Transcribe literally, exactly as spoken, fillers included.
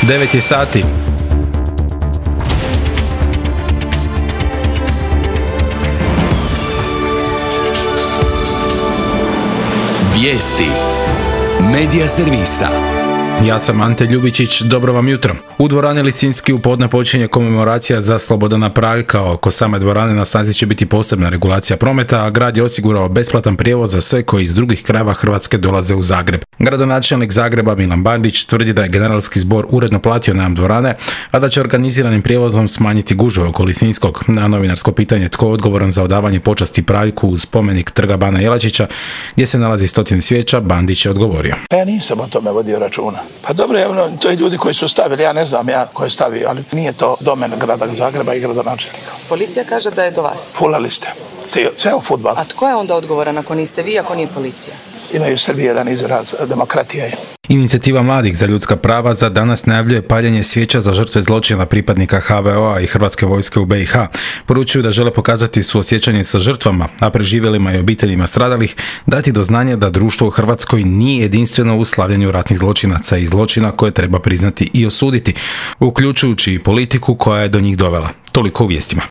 devet je sati. Vijesti Medija servisa. Ja sam Ante Ljubičić, dobro vam jutro. U dvorani Lisinski u podne počinje komemoracija za Slobodana Praljka. Oko same dvorane na snazi će biti posebna regulacija prometa, a grad je osigurao besplatan prijevoz za sve koji iz drugih krajeva Hrvatske dolaze u Zagreb. Gradonačelnik Zagreba Milan Bandić tvrdi da je generalski zbor uredno platio najam dvorane, a da će organiziranim prijevozom smanjiti gužve oko Lisinskog. Na novinarsko pitanje tko je odgovoran za odavanje počasti Praljku uz spomenik Trga Bana Jelačića, gdje se nalazi stotine svijeća, Bandić je odgovorio. Ja nisam o tome vodio računa. Pa dobro, evo, to je ljudi koji su stavili, ja ne znam ja ko je stavio, ali nije to domen grada Zagreba i gradonačelnika. Policija kaže da je do vas. Fulali ste, sve o fudbalu. A tko je onda odgovoran ako niste vi, ako nije policija? Imaju u Srbiji jedan izraz, demokratija je. Inicijativa mladih za ljudska prava za danas najavljuje paljenje svijeća za žrtve zločina pripadnika ha ve o a i Hrvatske vojske u be i ha. Poručuju da žele pokazati suosjećanje sa žrtvama, a preživjelima i obiteljima stradalih dati do znanja da društvo u Hrvatskoj nije jedinstveno u slavljenju ratnih zločinaca i zločina koje treba priznati i osuditi, uključujući i politiku koja je do njih dovela. Toliko u vijestima.